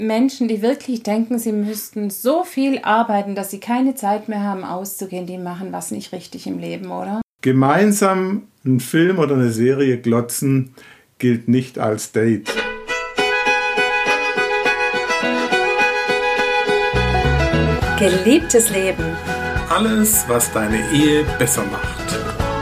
Menschen, die wirklich denken, sie müssten so viel arbeiten, dass sie keine Zeit mehr haben, auszugehen, die machen was nicht richtig im Leben, oder? Gemeinsam einen Film oder eine Serie glotzen gilt nicht als Date. Geliebtes Leben. Alles, was deine Ehe besser macht.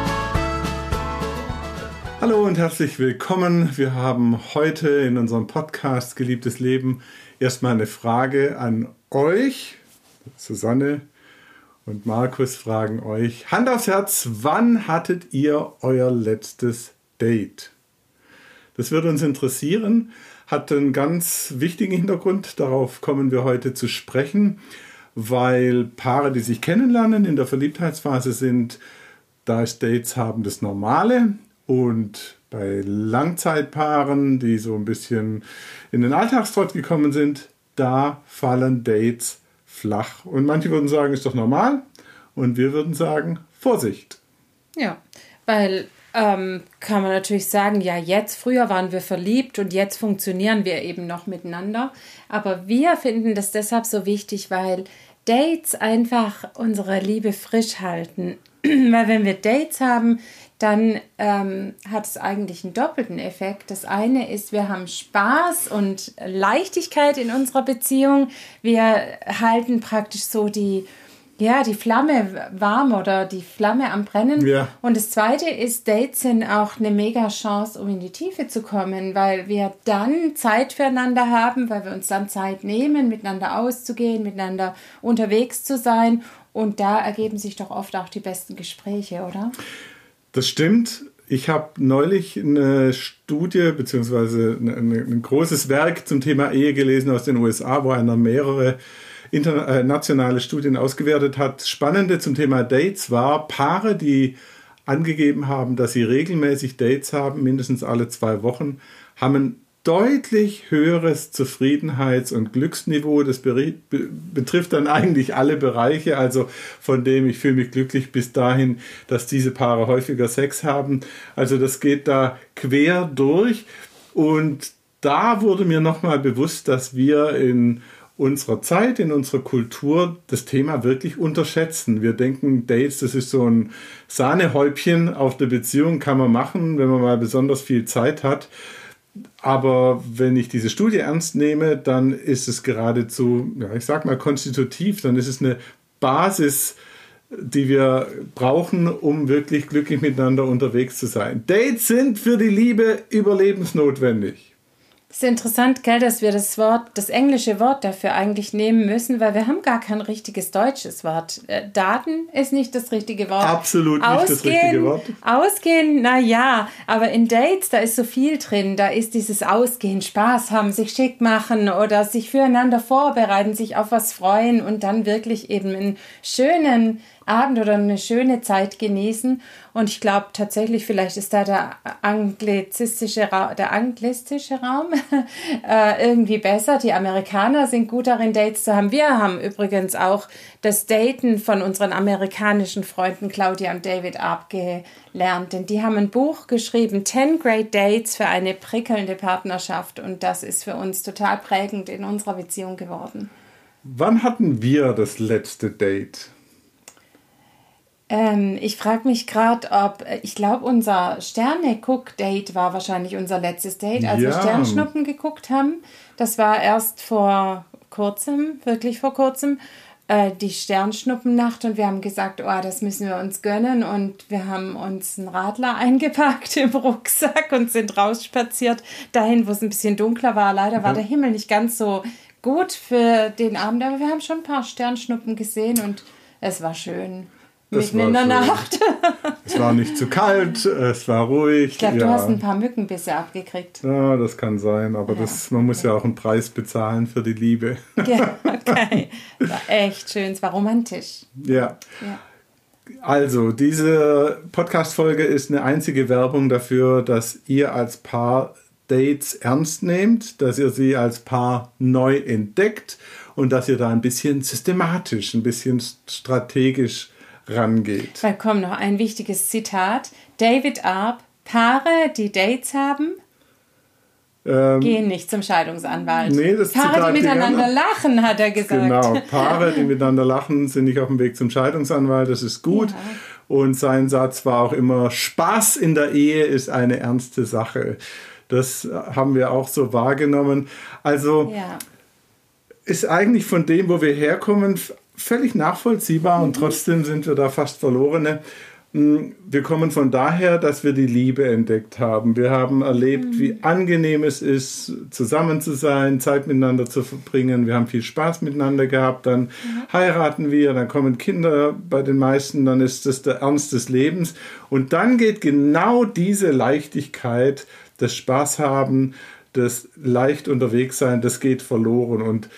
Hallo und herzlich willkommen. Wir haben heute in unserem Podcast Geliebtes Leben erstmal eine Frage an euch. Susanne und Markus fragen euch, Hand aufs Herz, wann hattet ihr euer letztes Date? Das würde uns interessieren, hat einen ganz wichtigen Hintergrund, darauf kommen wir heute zu sprechen, weil Paare, die sich kennenlernen, in der Verliebtheitsphase sind, da ist Dates haben das Normale. Und bei Langzeitpaaren, die so ein bisschen in den Alltagstrott gekommen sind, da fallen Dates flach. Und manche würden sagen, ist doch normal. Und wir würden sagen, Vorsicht. Ja, weil kann man natürlich sagen, ja, früher waren wir verliebt und jetzt funktionieren wir eben noch miteinander. Aber wir finden das deshalb so wichtig, weil Dates einfach unsere Liebe frisch halten. Weil wenn wir Dates haben, dann hat es eigentlich einen doppelten Effekt. Das eine ist, wir haben Spaß und Leichtigkeit in unserer Beziehung. Wir halten praktisch so die Flamme warm oder die Flamme am Brennen. Ja. Und das zweite ist, Dates sind auch eine mega Chance, um in die Tiefe zu kommen, weil wir dann Zeit füreinander haben, weil wir uns dann Zeit nehmen, miteinander auszugehen, miteinander unterwegs zu sein. Und da ergeben sich doch oft auch die besten Gespräche, oder? Das stimmt. Ich habe neulich eine Studie bzw. ein großes Werk zum Thema Ehe gelesen aus den USA, wo einer mehrere internationale Studien ausgewertet hat. Spannende zum Thema Dates war Paare, die angegeben haben, dass sie regelmäßig Dates haben, mindestens alle 2 Wochen, haben ein deutlich höheres Zufriedenheits- und Glücksniveau. Das betrifft dann eigentlich alle Bereiche, also von dem ich fühle mich glücklich bis dahin, dass diese Paare häufiger Sex haben. Also das geht da quer durch. Und da wurde mir nochmal bewusst, dass wir in unserer Zeit, in unserer Kultur das Thema wirklich unterschätzen. Wir denken, Dates, das ist so ein Sahnehäubchen auf der Beziehung, kann man machen, wenn man mal besonders viel Zeit hat. Aber wenn ich diese Studie ernst nehme, dann ist es geradezu, ich sag mal konstitutiv, dann ist es eine Basis, die wir brauchen, um wirklich glücklich miteinander unterwegs zu sein. Dates sind für die Liebe überlebensnotwendig. Es ist interessant, gell, dass wir das englische Wort dafür eigentlich nehmen müssen, weil wir haben gar kein richtiges deutsches Wort. Daten ist nicht das richtige Wort. Absolut nicht das richtige Wort. Ausgehen, aber in Dates, da ist so viel drin. Da ist dieses Ausgehen, Spaß haben, sich schick machen oder sich füreinander vorbereiten, sich auf was freuen und dann wirklich eben einen schönen Abend oder eine schöne Zeit genießen. Und ich glaube tatsächlich, vielleicht ist da der anglistische Raum irgendwie besser. Die Amerikaner sind gut darin, Dates zu haben. Wir haben übrigens auch das Daten von unseren amerikanischen Freunden Claudia und David Arp gelernt. Denn die haben ein Buch geschrieben, 10 Great Dates für eine prickelnde Partnerschaft. Und das ist für uns total prägend in unserer Beziehung geworden. Wann hatten wir das letzte Date? Ich frage mich gerade, ich glaube, unser Sterne-Guck-Date war wahrscheinlich unser letztes Date, als wir Sternschnuppen geguckt haben. Das war erst wirklich vor kurzem, die Sternschnuppennacht und wir haben gesagt, das müssen wir uns gönnen und wir haben uns einen Radler eingepackt im Rucksack und sind rausspaziert, dahin, wo es ein bisschen dunkler war. Leider war der Himmel nicht ganz so gut für den Abend, aber wir haben schon ein paar Sternschnuppen gesehen und es war schön. Mitten in der Nacht. Es war nicht zu kalt, es war ruhig. Ich glaube, du hast ein paar Mückenbisse abgekriegt. Ja, das kann sein, aber man muss ja auch einen Preis bezahlen für die Liebe. Ja, okay. Das war echt schön, es war romantisch. Ja. Also, diese Podcast-Folge ist eine einzige Werbung dafür, dass ihr als Paar Dates ernst nehmt, dass ihr sie als Paar neu entdeckt und dass ihr da ein bisschen systematisch, ein bisschen strategisch rangeht. Da kommt noch ein wichtiges Zitat. David Arp, Paare, die Dates haben, Gehen nicht zum Scheidungsanwalt. Nee, das Paare, Zitat die miteinander gerne. lachen, hat er gesagt. Genau, Paare, die miteinander lachen, sind nicht auf dem Weg zum Scheidungsanwalt, das ist gut. Ja. Und sein Satz war auch immer, Spaß in der Ehe ist eine ernste Sache. Das haben wir auch so wahrgenommen. Also ist eigentlich von dem, wo wir herkommen, völlig nachvollziehbar und trotzdem sind wir da fast Verlorene. Wir kommen von daher, dass wir die Liebe entdeckt haben. Wir haben erlebt, wie angenehm es ist, zusammen zu sein, Zeit miteinander zu verbringen. Wir haben viel Spaß miteinander gehabt. Dann heiraten wir, dann kommen Kinder bei den meisten. Dann ist das der Ernst des Lebens. Und dann geht genau diese Leichtigkeit, das Spaß haben, das leicht unterwegs sein, das geht verloren. Und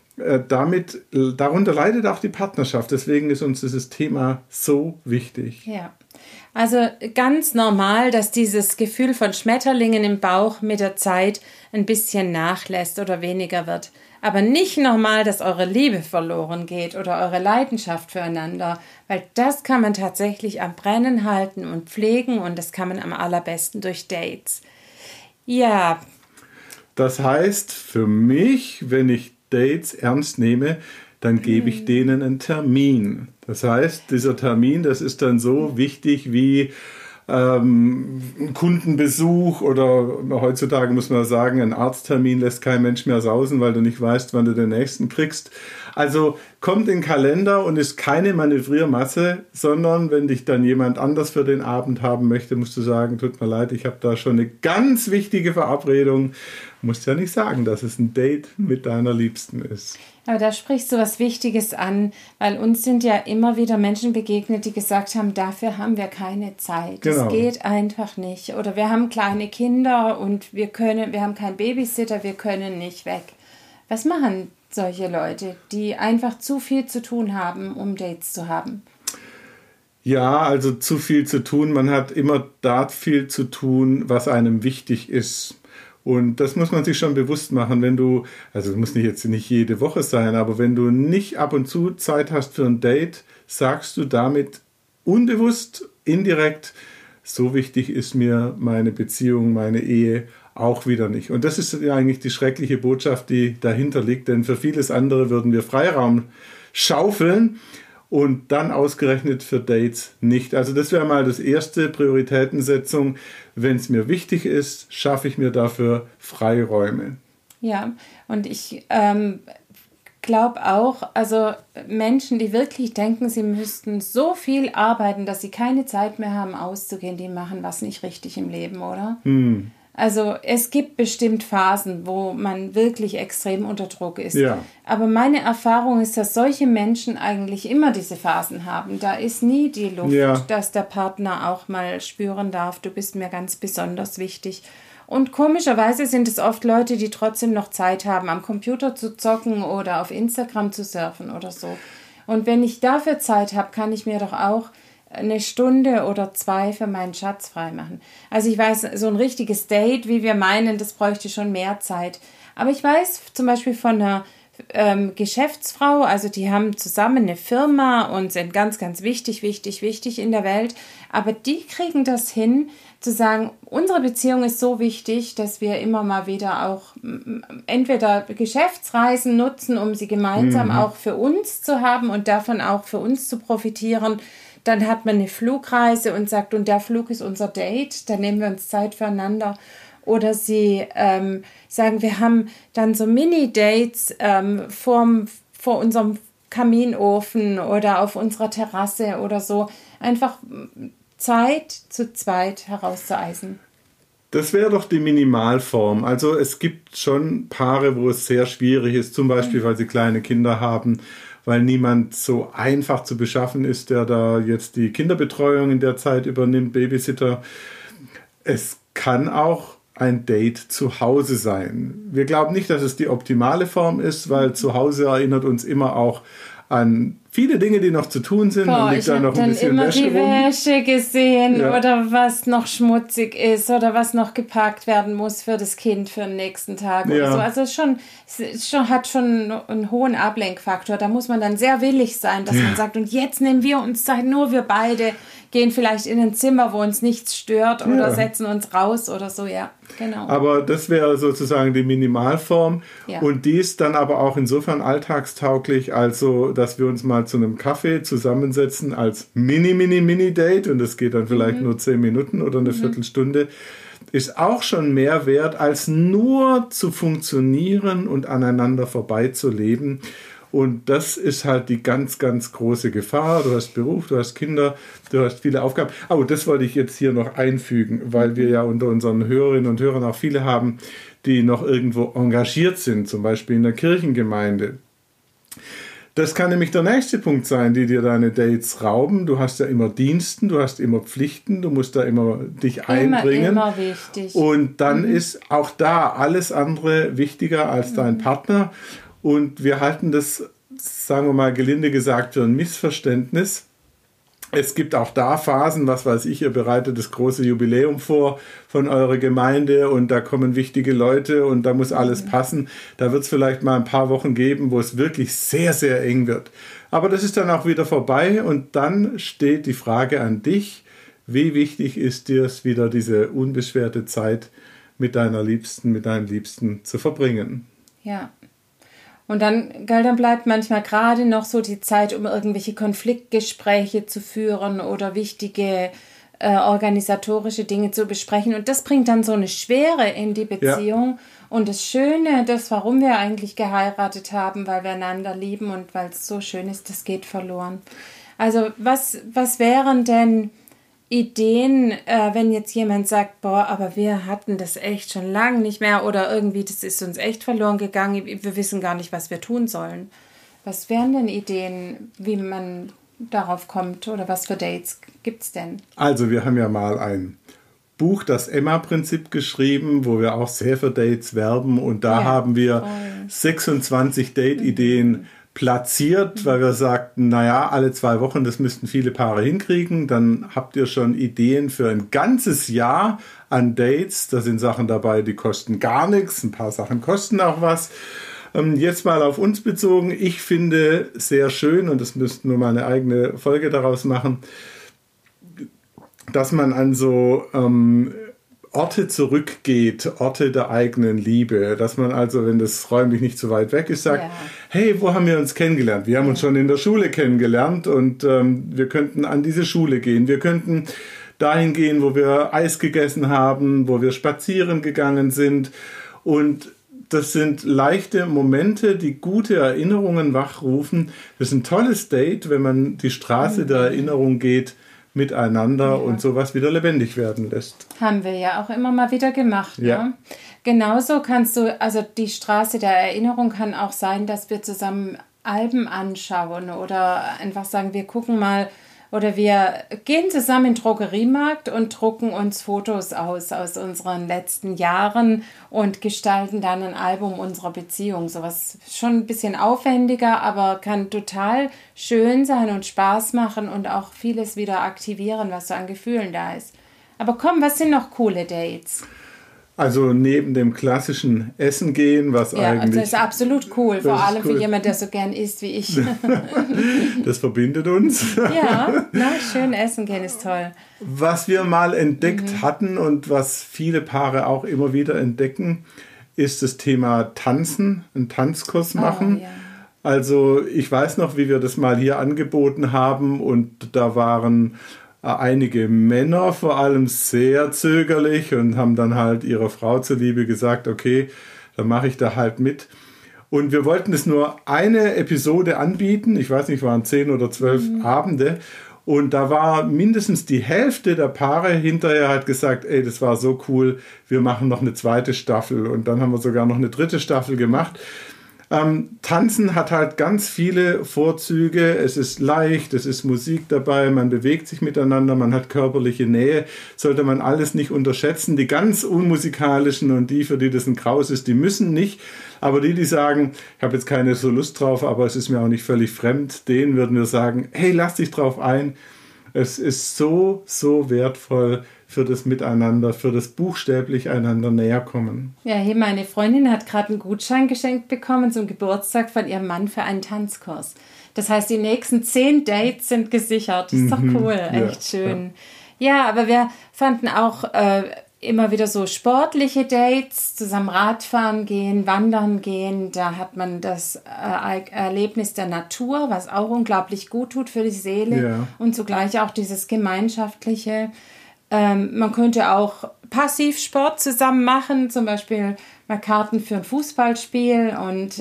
darunter leidet auch die Partnerschaft. Deswegen ist uns dieses Thema so wichtig. Ja, also ganz normal, dass dieses Gefühl von Schmetterlingen im Bauch mit der Zeit ein bisschen nachlässt oder weniger wird. Aber nicht normal, dass eure Liebe verloren geht oder eure Leidenschaft füreinander, weil das kann man tatsächlich am Brennen halten und pflegen und das kann man am allerbesten durch Dates. Ja. Das heißt für mich, wenn ich Dates ernst nehme, dann gebe ich denen einen Termin. Das heißt, dieser Termin, das ist dann so wichtig wie ein Kundenbesuch oder heutzutage muss man sagen, ein Arzttermin lässt kein Mensch mehr sausen, weil du nicht weißt, wann du den nächsten kriegst. Also kommt in den Kalender und ist keine Manövriermasse, sondern wenn dich dann jemand anders für den Abend haben möchte, musst du sagen, tut mir leid, ich habe da schon eine ganz wichtige Verabredung. Du musst ja nicht sagen, dass es ein Date mit deiner Liebsten ist. Aber da sprichst du was Wichtiges an, weil uns sind ja immer wieder Menschen begegnet, die gesagt haben, dafür haben wir keine Zeit. Genau. Das geht einfach nicht. Oder wir haben kleine Kinder und wir haben keinen Babysitter, wir können nicht weg. Was machen solche Leute, die einfach zu viel zu tun haben, um Dates zu haben? Ja, also zu viel zu tun. Man hat immer da viel zu tun, was einem wichtig ist. Und das muss man sich schon bewusst machen, wenn du, also es muss nicht jede Woche sein, aber wenn du nicht ab und zu Zeit hast für ein Date, sagst du damit unbewusst, indirekt, so wichtig ist mir meine Beziehung, meine Ehe auch wieder nicht. Und das ist ja eigentlich die schreckliche Botschaft, die dahinter liegt, denn für vieles andere würden wir Freiraum schaufeln und dann ausgerechnet für Dates nicht. Also das wäre mal das erste, Prioritätensetzung. Wenn es mir wichtig ist, schaffe ich mir dafür Freiräume. Ja, und ich glaube auch, also Menschen, die wirklich denken, sie müssten so viel arbeiten, dass sie keine Zeit mehr haben auszugehen, die machen was nicht richtig im Leben, oder? Also es gibt bestimmt Phasen, wo man wirklich extrem unter Druck ist. Ja. Aber meine Erfahrung ist, dass solche Menschen eigentlich immer diese Phasen haben. Da ist nie die Luft, dass der Partner auch mal spüren darf, du bist mir ganz besonders wichtig. Und komischerweise sind es oft Leute, die trotzdem noch Zeit haben, am Computer zu zocken oder auf Instagram zu surfen oder so. Und wenn ich dafür Zeit habe, kann ich mir doch auch eine Stunde oder 2 für meinen Schatz freimachen. Also ich weiß, so ein richtiges Date, wie wir meinen, das bräuchte schon mehr Zeit. Aber ich weiß zum Beispiel von einer Geschäftsfrau, also die haben zusammen eine Firma und sind ganz, ganz wichtig in der Welt. Aber die kriegen das hin, zu sagen, unsere Beziehung ist so wichtig, dass wir immer mal wieder auch entweder Geschäftsreisen nutzen, um sie gemeinsam auch für uns zu haben und davon auch für uns zu profitieren. Dann hat man eine Flugreise und sagt, und der Flug ist unser Date, dann nehmen wir uns Zeit füreinander. Oder sie sagen, wir haben dann so Mini-Dates vor unserem Kaminofen oder auf unserer Terrasse oder so. Einfach Zeit zu zweit herauszueisen. Das wäre doch die Minimalform. Also es gibt schon Paare, wo es sehr schwierig ist, zum Beispiel, weil sie kleine Kinder haben, weil niemand so einfach zu beschaffen ist, der da jetzt die Kinderbetreuung in der Zeit übernimmt, Babysitter. Es kann auch ein Date zu Hause sein. Wir glauben nicht, dass es die optimale Form ist, weil zu Hause erinnert uns immer auch an viele Dinge, die noch zu tun sind. Boah, und liegt da noch ein bisschen immer Wäsche die rum. Wäsche gesehen Ja. oder was noch schmutzig ist oder was noch gepackt werden muss für das Kind für den nächsten Tag oder Ja. so. Also hat schon einen hohen Ablenkfaktor. Da muss man dann sehr willig sein, dass man sagt, und jetzt nehmen wir uns Zeit, nur wir beide gehen vielleicht in ein Zimmer, wo uns nichts stört oder setzen uns raus oder so, ja, genau. Aber das wäre sozusagen die Minimalform Ja. und die ist dann aber auch insofern alltagstauglich, also dass wir uns mal zu einem Kaffee zusammensetzen als Mini-Date und das geht dann vielleicht nur 10 Minuten oder eine Viertelstunde, ist auch schon mehr wert, als nur zu funktionieren und aneinander vorbeizuleben. Und das ist halt die ganz, ganz große Gefahr. Du hast Beruf, du hast Kinder, du hast viele Aufgaben. Oh, das wollte ich jetzt hier noch einfügen, weil wir ja unter unseren Hörerinnen und Hörern auch viele haben, die noch irgendwo engagiert sind, zum Beispiel in der Kirchengemeinde. Das kann nämlich der nächste Punkt sein, die dir deine Dates rauben. Du hast ja immer Diensten, du hast immer Pflichten, du musst da immer dich einbringen. Immer wichtig. Und dann ist auch da alles andere wichtiger als dein Partner. Und wir halten das, sagen wir mal gelinde gesagt, für ein Missverständnis. Es gibt auch da Phasen, was weiß ich, ihr bereitet das große Jubiläum vor von eurer Gemeinde und da kommen wichtige Leute und da muss alles passen. Da wird es vielleicht mal ein paar Wochen geben, wo es wirklich sehr, sehr eng wird. Aber das ist dann auch wieder vorbei und dann steht die Frage an dich, wie wichtig ist dir es wieder, diese unbeschwerte Zeit mit deiner Liebsten, mit deinem Liebsten zu verbringen? Ja. Und dann bleibt manchmal gerade noch so die Zeit, um irgendwelche Konfliktgespräche zu führen oder wichtige organisatorische Dinge zu besprechen. Und das bringt dann so eine Schwere in die Beziehung. Ja. Und das Schöne, warum wir eigentlich geheiratet haben, weil wir einander lieben und weil es so schön ist, das geht verloren. Also was wären denn Ideen, wenn jetzt jemand sagt, boah, aber wir hatten das echt schon lange nicht mehr oder irgendwie, das ist uns echt verloren gegangen, wir wissen gar nicht, was wir tun sollen. Was wären denn Ideen, wie man darauf kommt oder was für Dates gibt's denn? Also wir haben ja mal ein Buch, das Emma-Prinzip, geschrieben, wo wir auch sehr für Dates werben und da haben wir 26 Date-Ideen platziert, weil wir sagten, naja, alle 2 Wochen, das müssten viele Paare hinkriegen, dann habt ihr schon Ideen für ein ganzes Jahr an Dates, da sind Sachen dabei, die kosten gar nichts, ein paar Sachen kosten auch was. Jetzt mal auf uns bezogen, ich finde sehr schön, und das müssten wir mal eine eigene Folge daraus machen, dass man an so Orte zurückgeht, Orte der eigenen Liebe, dass man also, wenn das räumlich nicht so weit weg ist, sagt, hey, wo haben wir uns kennengelernt? Wir haben uns schon in der Schule kennengelernt und wir könnten an diese Schule gehen. Wir könnten dahin gehen, wo wir Eis gegessen haben, wo wir spazieren gegangen sind. Und das sind leichte Momente, die gute Erinnerungen wachrufen. Das ist ein tolles Date, wenn man die Straße der Erinnerung geht, miteinander und sowas wieder lebendig werden lässt. Haben wir ja auch immer mal wieder gemacht. Ja. Ne? Genauso kannst du, also die Straße der Erinnerung kann auch sein, dass wir zusammen Alben anschauen oder einfach sagen, wir gucken mal oder wir gehen zusammen in den Drogeriemarkt und drucken uns Fotos aus unseren letzten Jahren und gestalten dann ein Album unserer Beziehung. Sowas schon ein bisschen aufwendiger, aber kann total schön sein und Spaß machen und auch vieles wieder aktivieren, was so an Gefühlen da ist. Aber komm, was sind noch coole Dates? Also neben dem klassischen Essen gehen, was eigentlich... Ja, das ist absolut cool, vor allem cool. Für jemanden, der so gern isst wie ich. Das verbindet uns. Ja, schön essen gehen ist toll. Was wir mal entdeckt hatten und was viele Paare auch immer wieder entdecken, ist das Thema Tanzen, einen Tanzkurs machen. Ja. Also ich weiß noch, wie wir das mal hier angeboten haben und da waren einige Männer vor allem sehr zögerlich und haben dann halt ihrer Frau zuliebe gesagt, okay, dann mache ich da halt mit. Und wir wollten es nur eine Episode anbieten, ich weiß nicht, waren 10 oder 12 Abende. Und da war mindestens die Hälfte der Paare hinterher hat gesagt, ey, das war so cool, wir machen noch eine 2. Staffel. Und dann haben wir sogar noch eine 3. Staffel gemacht. Tanzen hat halt ganz viele Vorzüge. Es ist leicht, es ist Musik dabei, man bewegt sich miteinander, man hat körperliche Nähe. Sollte man alles nicht unterschätzen. Die ganz unmusikalischen und die, für die das ein Graus ist, die müssen nicht. Aber die sagen, ich habe jetzt keine so Lust drauf, aber es ist mir auch nicht völlig fremd, denen würden wir sagen, hey, lass dich drauf ein. Es ist so, so wertvoll für das Miteinander, für das buchstäblich einander näher kommen. Ja, hier meine Freundin hat gerade einen Gutschein geschenkt bekommen zum Geburtstag von ihrem Mann für einen Tanzkurs. Das heißt, die nächsten 10 Dates sind gesichert. Das ist doch cool, echt schön. Ja, aber wir fanden auch immer wieder so sportliche Dates, zusammen Radfahren gehen, wandern gehen. Da hat man das Erlebnis der Natur, was auch unglaublich gut tut für die Seele und zugleich auch dieses gemeinschaftliche. Man könnte auch Passivsport zusammen machen, zum Beispiel mal Karten für ein Fußballspiel und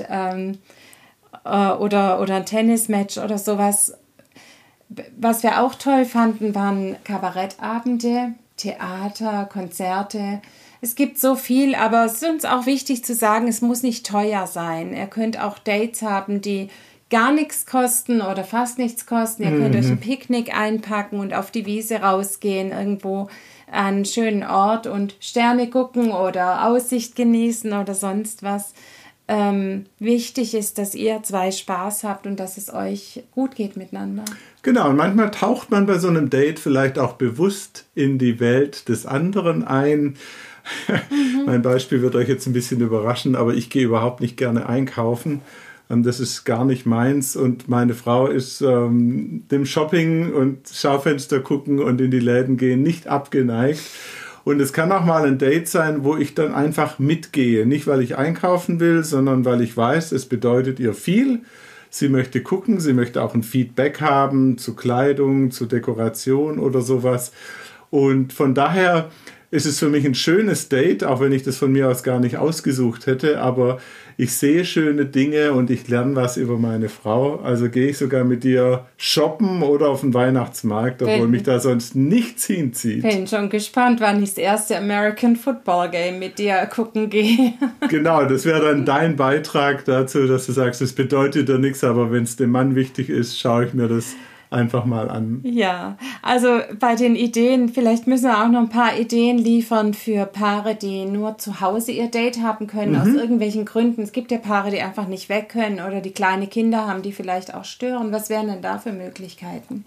oder ein Tennismatch oder sowas. Was wir auch toll fanden, waren Kabarettabende, Theater, Konzerte. Es gibt so viel, aber es ist uns auch wichtig zu sagen, es muss nicht teuer sein. Ihr könnt auch Dates haben, die gar nichts kosten oder fast nichts kosten. Ihr könnt euch ein Picknick einpacken und auf die Wiese rausgehen, irgendwo an einen schönen Ort und Sterne gucken oder Aussicht genießen oder sonst was. Wichtig ist, dass ihr 2 Spaß habt und dass es euch gut geht miteinander. Genau, und manchmal taucht man bei so einem Date vielleicht auch bewusst in die Welt des anderen ein. Mein Beispiel wird euch jetzt ein bisschen überraschen, aber ich gehe überhaupt nicht gerne einkaufen. Das ist gar nicht meins und meine Frau ist dem Shopping und Schaufenster gucken und in die Läden gehen nicht abgeneigt. Und es kann auch mal ein Date sein, wo ich dann einfach mitgehe. Nicht, weil ich einkaufen will, sondern weil ich weiß, es bedeutet ihr viel. Sie möchte gucken, sie möchte auch ein Feedback haben zu Kleidung, zu Dekoration oder sowas. Und von daher ist es für mich ein schönes Date, auch wenn ich das von mir aus gar nicht ausgesucht hätte, aber ich sehe schöne Dinge und ich lerne was über meine Frau. Also gehe ich sogar mit ihr shoppen oder auf den Weihnachtsmarkt, obwohl mich da sonst nichts hinzieht. Ich bin schon gespannt, wann ich das erste American Football Game mit dir gucken gehe. Genau, das wäre dann dein Beitrag dazu, dass du sagst, es bedeutet dir nichts, aber wenn es dem Mann wichtig ist, schaue ich mir das einfach mal an. Ja, also bei den Ideen, vielleicht müssen wir auch noch ein paar Ideen liefern für Paare, die nur zu Hause ihr Date haben können, aus irgendwelchen Gründen. Es gibt ja Paare, die einfach nicht weg können oder die kleine Kinder haben, die vielleicht auch stören. Was wären denn da für Möglichkeiten?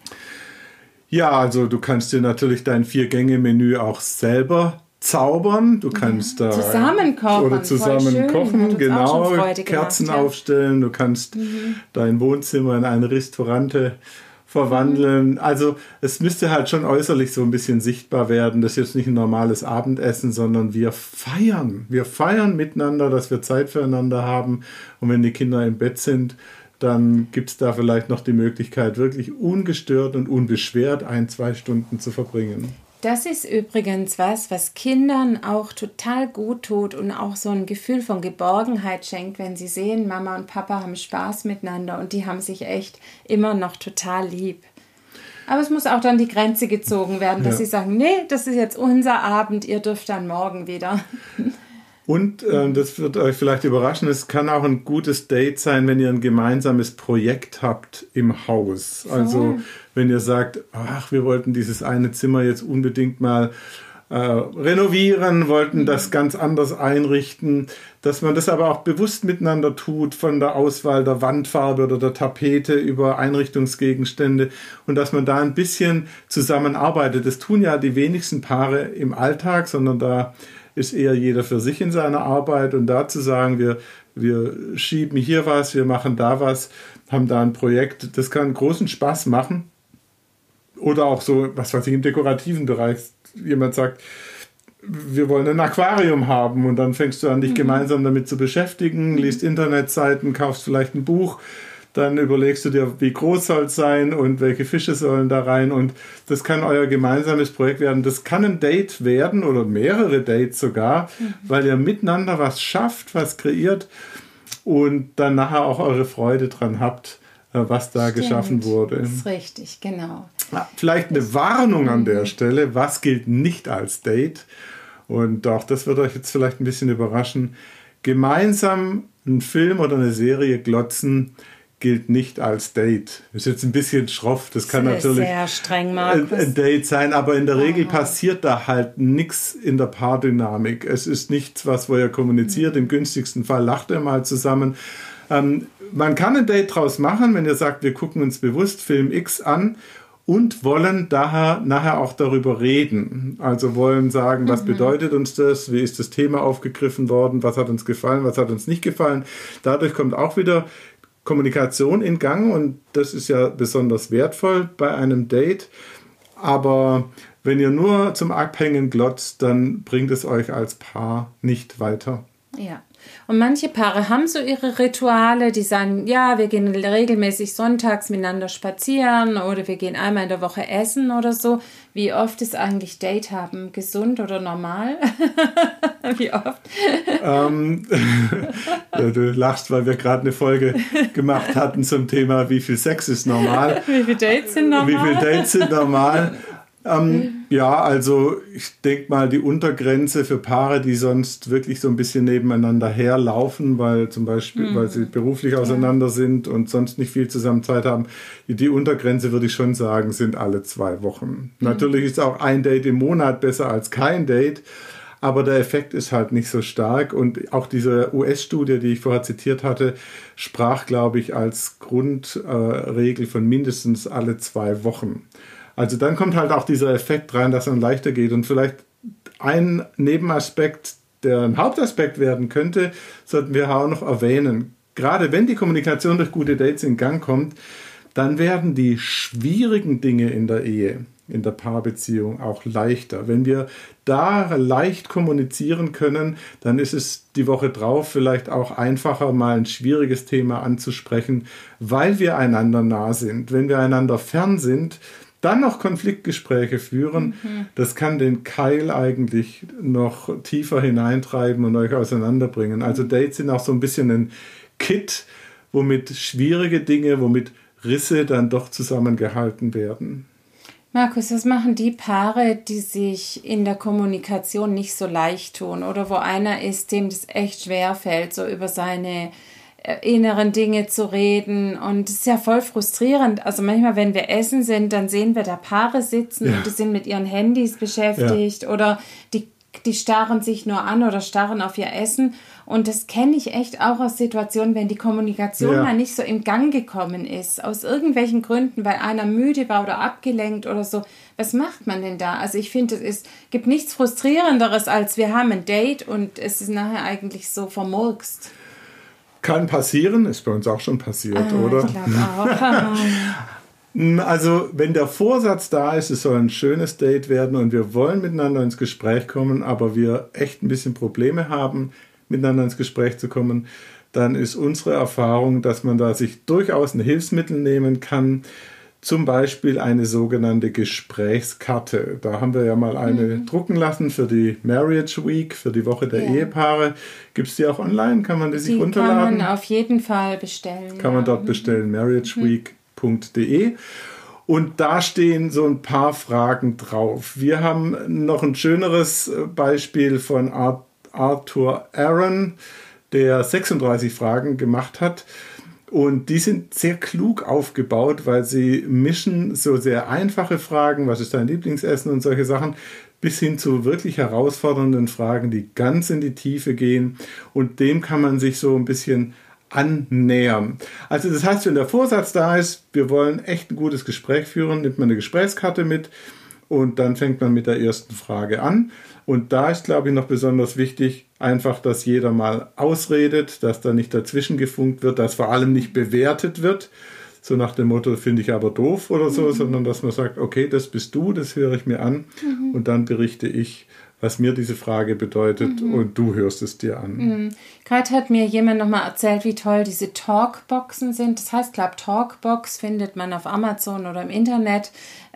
Ja, also du kannst dir natürlich dein 4-Gänge-Menü auch selber zaubern. Du kannst da zusammen kochen. Oder zusammen kochen, genau. Kerzen gemacht, aufstellen. Du kannst dein Wohnzimmer in ein Restaurant verwandeln. Also es müsste halt schon äußerlich so ein bisschen sichtbar werden. Das ist jetzt nicht ein normales Abendessen, sondern wir feiern. Wir feiern miteinander, dass wir Zeit füreinander haben. Und wenn die Kinder im Bett sind, dann gibt es da vielleicht noch die Möglichkeit, wirklich ungestört und unbeschwert 1-2 Stunden zu verbringen. Das ist übrigens was Kindern auch total gut tut und auch so ein Gefühl von Geborgenheit schenkt, wenn sie sehen, Mama und Papa haben Spaß miteinander und die haben sich echt immer noch total lieb. Aber es muss auch dann die Grenze gezogen werden, dass sie sagen, nee, das ist jetzt unser Abend, ihr dürft dann morgen wieder. Und das wird euch vielleicht überraschen, es kann auch ein gutes Date sein, wenn ihr ein gemeinsames Projekt habt im Haus. Also wenn ihr sagt, ach, wir wollten dieses eine Zimmer jetzt unbedingt mal renovieren, wollten das ganz anders einrichten, dass man das aber auch bewusst miteinander tut, von der Auswahl der Wandfarbe oder der Tapete über Einrichtungsgegenstände und dass man da ein bisschen zusammenarbeitet. Das tun ja die wenigsten Paare im Alltag, sondern da ist eher jeder für sich in seiner Arbeit und da zu sagen, wir schieben hier was, wir machen da was, haben da ein Projekt, das kann großen Spaß machen. Oder auch so, was weiß ich, im dekorativen Bereich, jemand sagt, wir wollen ein Aquarium haben und dann fängst du an, dich gemeinsam damit zu beschäftigen, liest Internetseiten, kaufst vielleicht ein Buch, dann überlegst du dir, wie groß soll es sein und welche Fische sollen da rein und das kann euer gemeinsames Projekt werden. Das kann ein Date werden oder mehrere Dates sogar, weil ihr miteinander was schafft, was kreiert und dann nachher auch eure Freude dran habt, was da geschaffen wurde. Das ist richtig, genau. Vielleicht eine Warnung an der Stelle, was gilt nicht als Date? Und auch das wird euch jetzt vielleicht ein bisschen überraschen. Gemeinsam einen Film oder eine Serie glotzen gilt nicht als Date. Ist jetzt ein bisschen schroff, das kann natürlich sehr streng, Markus. Ein Date sein, aber in der Regel passiert da halt nichts in der Paardynamik. Es ist nichts, was ihr kommuniziert. Im günstigsten Fall lacht ihr mal zusammen. Man kann ein Date draus machen, wenn ihr sagt, wir gucken uns bewusst Film X an und wollen daher nachher auch darüber reden. Also wollen sagen, was bedeutet uns das, wie ist das Thema aufgegriffen worden, was hat uns gefallen, was hat uns nicht gefallen. Dadurch kommt auch wieder Kommunikation in Gang und das ist ja besonders wertvoll bei einem Date. Aber wenn ihr nur zum Abhängen glotzt, dann bringt es euch als Paar nicht weiter. Ja. Und manche Paare haben so ihre Rituale, die sagen, ja, wir gehen regelmäßig sonntags miteinander spazieren oder wir gehen einmal in der Woche essen oder so. Wie oft ist eigentlich Date haben? Gesund oder normal? Wie oft? Du lachst, weil wir gerade eine Folge gemacht hatten zum Thema, wie viel Sex ist normal. Wie viele Dates sind normal? Wie viele Dates sind normal? Ja, also ich denke mal, die Untergrenze für Paare, die sonst wirklich so ein bisschen nebeneinander herlaufen, weil zum Beispiel, weil sie beruflich auseinander sind und sonst nicht viel zusammen Zeit haben, die Untergrenze würde ich schon sagen, sind alle 2 Wochen. Natürlich ist auch ein Date im Monat besser als kein Date, aber der Effekt ist halt nicht so stark und auch diese US-Studie, die ich vorher zitiert hatte, sprach, glaube ich, als Grundregel von mindestens alle 2 Wochen. Also dann kommt halt auch dieser Effekt rein, dass dann leichter geht. Und vielleicht ein Nebenaspekt, der ein Hauptaspekt werden könnte, sollten wir auch noch erwähnen. Gerade wenn die Kommunikation durch gute Dates in Gang kommt, dann werden die schwierigen Dinge in der Ehe, in der Paarbeziehung auch leichter. Wenn wir da leicht kommunizieren können, dann ist es die Woche drauf vielleicht auch einfacher, mal ein schwieriges Thema anzusprechen, weil wir einander nah sind. Wenn wir einander fern sind, dann noch Konfliktgespräche führen, das kann den Keil eigentlich noch tiefer hineintreiben und euch auseinanderbringen. Also Dates sind auch so ein bisschen ein Kit, womit schwierige Dinge, womit Risse dann doch zusammengehalten werden. Markus, was machen die Paare, die sich in der Kommunikation nicht so leicht tun oder wo einer ist, dem das echt schwer fällt, so über seine inneren Dinge zu reden, und es ist ja voll frustrierend. Also manchmal, wenn wir essen sind, dann sehen wir da Paare sitzen und die sind mit ihren Handys beschäftigt oder die starren sich nur an oder starren auf ihr Essen, und das kenne ich echt auch aus Situationen, wenn die Kommunikation mal nicht so in Gang gekommen ist, aus irgendwelchen Gründen, weil einer müde war oder abgelenkt oder so. Was macht man denn da? Also ich finde, es gibt nichts Frustrierenderes, als wir haben ein Date und es ist nachher eigentlich so vermurkst. Kann passieren, ist bei uns auch schon passiert, oder? Ich glaube auch. Also, wenn der Vorsatz da ist, es soll ein schönes Date werden und wir wollen miteinander ins Gespräch kommen, aber wir echt ein bisschen Probleme haben, miteinander ins Gespräch zu kommen, dann ist unsere Erfahrung, dass man da sich durchaus ein Hilfsmittel nehmen kann, zum Beispiel eine sogenannte Gesprächskarte. Da haben wir ja mal eine drucken lassen für die Marriage Week, für die Woche der Ehepaare. Gibt es die auch online? Kann man die sich runterladen? Die kann man auf jeden Fall bestellen. Kann man dort bestellen, marriageweek.de. Und da stehen so ein paar Fragen drauf. Wir haben noch ein schöneres Beispiel von Arthur Aaron, der 36 Fragen gemacht hat. Und die sind sehr klug aufgebaut, weil sie mischen so sehr einfache Fragen, was ist dein Lieblingsessen und solche Sachen, bis hin zu wirklich herausfordernden Fragen, die ganz in die Tiefe gehen. Und dem kann man sich so ein bisschen annähern. Also das heißt, wenn der Vorsatz da ist, wir wollen echt ein gutes Gespräch führen, nimmt man eine Gesprächskarte mit und dann fängt man mit der ersten Frage an. Und da ist, glaube ich, noch besonders wichtig, einfach, dass jeder mal ausredet, dass da nicht dazwischen gefunkt wird, dass vor allem nicht bewertet wird, so nach dem Motto, finde ich aber doof oder so, sondern dass man sagt, okay, das bist du, das höre ich mir an und dann berichte ich, was mir diese Frage bedeutet und du hörst es dir an. Gerade hat mir jemand nochmal erzählt, wie toll diese Talkboxen sind. Das heißt, glaube Talkbox findet man auf Amazon oder im Internet.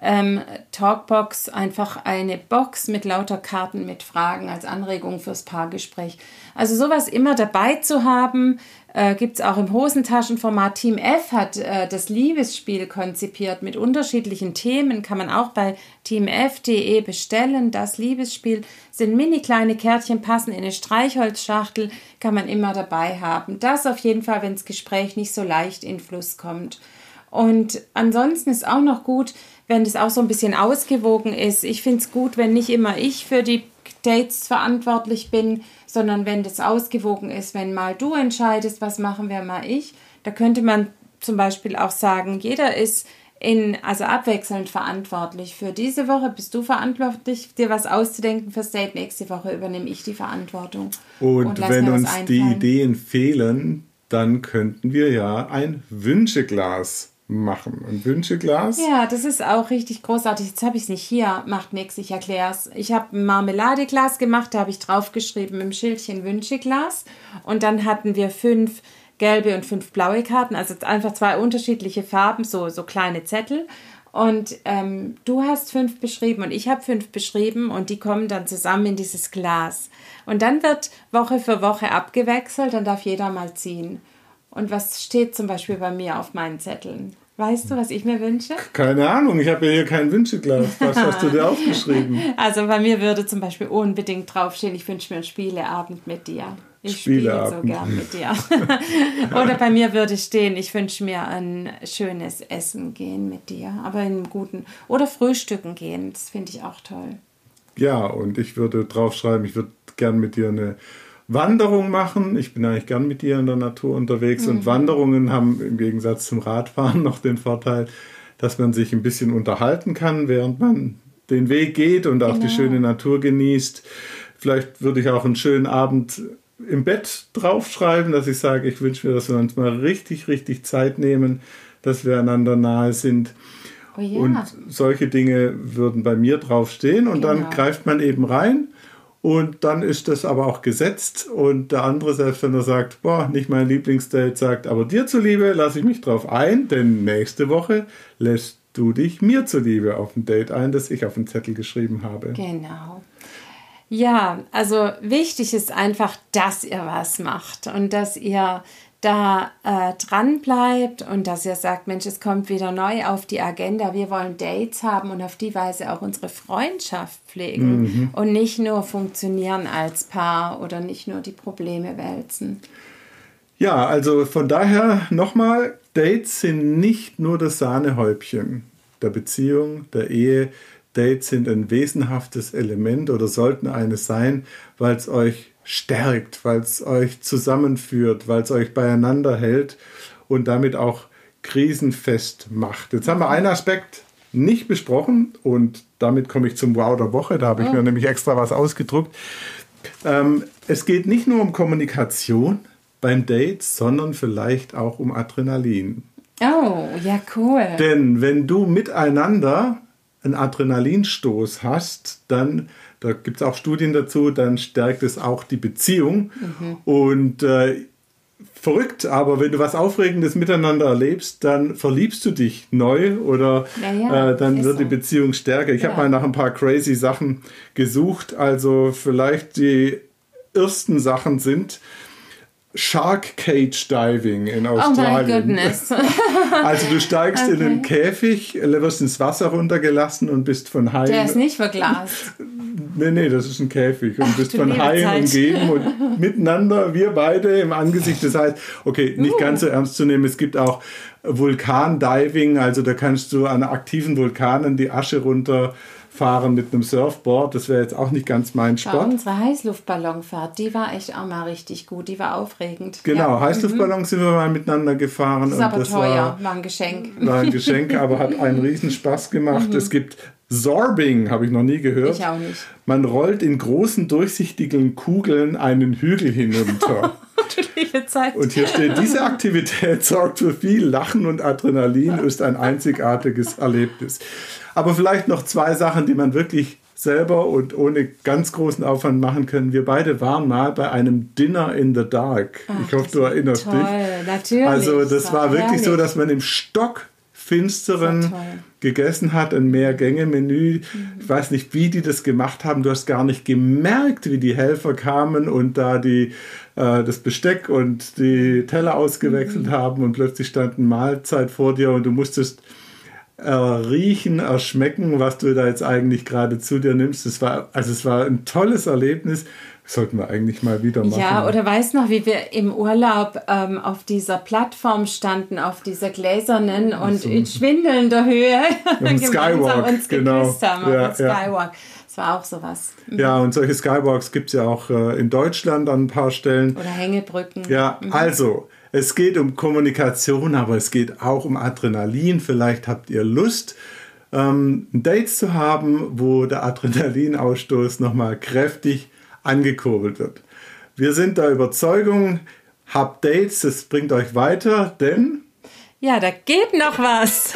Talkbox, einfach eine Box mit lauter Karten mit Fragen als Anregung fürs Paargespräch. Also sowas immer dabei zu haben, gibt es auch im Hosentaschenformat. Team F hat das Liebesspiel konzipiert mit unterschiedlichen Themen. Kann man auch bei teamf.de bestellen. Das Liebesspiel sind mini kleine Kärtchen, passen in eine Streichholzschachtel, kann man immer dabei haben. Das auf jeden Fall, wenn das Gespräch nicht so leicht in Fluss kommt. Und ansonsten ist auch noch gut, wenn das auch so ein bisschen ausgewogen ist. Ich finde es gut, wenn nicht immer ich für die Dates verantwortlich bin, sondern wenn das ausgewogen ist, wenn mal du entscheidest, was machen wir, mal ich. Da könnte man zum Beispiel auch sagen, jeder ist also abwechselnd verantwortlich. Für diese Woche bist du verantwortlich, dir was auszudenken fürs Date. Nächste Woche übernehme ich die Verantwortung. Und wenn uns die Ideen fehlen, dann könnten wir ja ein Wünscheglas machen. Ein Wünscheglas? Ja, das ist auch richtig großartig. Jetzt habe ich es nicht hier, macht nichts, ich erkläre es. Ich habe ein Marmeladeglas gemacht, da habe ich draufgeschrieben im Schildchen Wünscheglas. Und dann hatten wir 5 gelbe und 5 blaue Karten, also einfach 2 unterschiedliche Farben, so kleine Zettel. Und du hast 5 beschrieben und ich habe 5 beschrieben und die kommen dann zusammen in dieses Glas. Und dann wird Woche für Woche abgewechselt, dann darf jeder mal ziehen. Und was steht zum Beispiel bei mir auf meinen Zetteln? Weißt du, was ich mir wünsche? Keine Ahnung, ich habe ja hier kein Wünscheglas. Was hast du dir aufgeschrieben? Also bei mir würde zum Beispiel unbedingt draufstehen, ich wünsche mir einen Spieleabend mit dir. Ich spiele so gern mit dir. Oder bei mir würde stehen, ich wünsche mir ein schönes Essen gehen mit dir, aber in einem guten. Oder frühstücken gehen, das finde ich auch toll. Ja, und ich würde draufschreiben, ich würde gern mit dir eine Wanderung machen. Ich bin eigentlich gern mit dir in der Natur unterwegs und Wanderungen haben im Gegensatz zum Radfahren noch den Vorteil, dass man sich ein bisschen unterhalten kann, während man den Weg geht und auch die schöne Natur genießt. Vielleicht würde ich auch einen schönen Abend im Bett draufschreiben, dass ich sage, ich wünsche mir, dass wir uns mal richtig, richtig Zeit nehmen, dass wir einander nahe sind. Oh ja. Und solche Dinge würden bei mir draufstehen und dann greift man eben rein. Und dann ist das aber auch gesetzt und der andere, selbst wenn er sagt, boah, nicht mein Lieblingsdate, sagt, aber dir zuliebe lasse ich mich drauf ein, denn nächste Woche lässt du dich mir zuliebe auf ein Date ein, das ich auf den Zettel geschrieben habe. Genau. Ja, also wichtig ist einfach, dass ihr was macht und dass ihr da dran bleibt und dass ihr sagt, Mensch, es kommt wieder neu auf die Agenda. Wir wollen Dates haben und auf die Weise auch unsere Freundschaft pflegen und nicht nur funktionieren als Paar oder nicht nur die Probleme wälzen. Ja, also von daher nochmal, Dates sind nicht nur das Sahnehäubchen der Beziehung, der Ehe. Dates sind ein wesenhaftes Element oder sollten eines sein, weil es euch stärkt, weil es euch zusammenführt, weil es euch beieinander hält und damit auch krisenfest macht. Jetzt haben wir einen Aspekt nicht besprochen und damit komme ich zum Wow der Woche. Da habe ich mir nämlich extra was ausgedruckt. Es geht nicht nur um Kommunikation beim Date, sondern vielleicht auch um Adrenalin. Oh, ja, cool. Denn wenn du miteinander einen Adrenalinstoß hast, dann, da gibt es auch Studien dazu, dann stärkt es auch die Beziehung. Und verrückt, aber wenn du was Aufregendes miteinander erlebst, dann verliebst du dich neu oder dann wird die Beziehung stärker. Ich habe mal nach ein paar crazy Sachen gesucht. Also vielleicht die ersten Sachen sind Shark Cage Diving in Australien. Oh my goodness. Also du steigst in einen Käfig, wirst ins Wasser runtergelassen und bist von Haien... Der ist nicht verglast. Nee, das ist ein Käfig und bist von Haien umgeben und miteinander, wir beide im Angesicht des Hais. Okay, nicht ganz so ernst zu nehmen. Es gibt auch Vulkandiving, also da kannst du an aktiven Vulkanen die Asche runterfahren mit einem Surfboard. Das wäre jetzt auch nicht ganz mein Sport. Ja, unsere Heißluftballonfahrt, die war echt auch mal richtig gut. Die war aufregend. Genau, Heißluftballons sind wir mal miteinander gefahren. Das ist aber teuer, war ein Geschenk. War ein Geschenk, aber hat einen Riesenspaß gemacht. Es gibt Sorbing, habe ich noch nie gehört. Ich auch nicht. Man rollt in großen, durchsichtigen Kugeln einen Hügel hinunter. Du liebe Zeit. Und hier steht, diese Aktivität sorgt für viel Lachen und Adrenalin, ist ein einzigartiges Erlebnis. Aber vielleicht noch 2 Sachen, die man wirklich selber und ohne ganz großen Aufwand machen können. Wir beide waren mal bei einem Dinner in the Dark. Ich hoffe, du erinnerst dich. Natürlich. Also das war wirklich so, dass man im Stockfinsteren gegessen hat, ein Mehrgänge-Menü. Ich weiß nicht, wie die das gemacht haben. Du hast gar nicht gemerkt, wie die Helfer kamen und da die das Besteck und die Teller ausgewechselt haben und plötzlich stand eine Mahlzeit vor dir und du musstest riechen, erschmecken, was du da jetzt eigentlich gerade zu dir nimmst. Es war ein tolles Erlebnis. Das sollten wir eigentlich mal wieder machen. Ja, oder weißt noch, wie wir im Urlaub auf dieser Plattform standen, auf dieser gläsernen und in schwindelnder Höhe Skywalk, uns geküsst haben. Ja, Skywalk. Das war auch sowas. Ja, und solche Skywalks gibt es ja auch in Deutschland an ein paar Stellen. Oder Hängebrücken. Ja, also, es geht um Kommunikation, aber es geht auch um Adrenalin. Vielleicht habt ihr Lust, Dates zu haben, wo der Adrenalinausstoß nochmal kräftig angekurbelt wird. Wir sind der Überzeugung, habt Dates, das bringt euch weiter, denn... Ja, da geht noch was.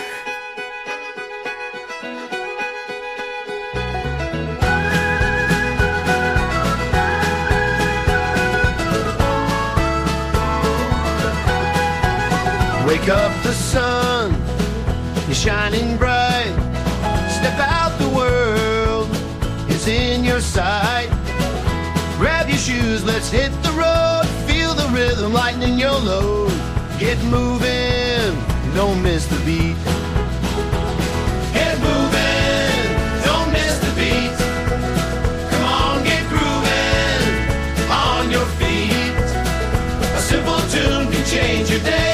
Wake up, the sun is shining bright. Step out, the world is in your sight. Grab your shoes, let's hit the road. Feel the rhythm, lighten your load. Get moving, don't miss the beat. Get moving, don't miss the beat. Come on, get grooving on your feet. A simple tune can change your day.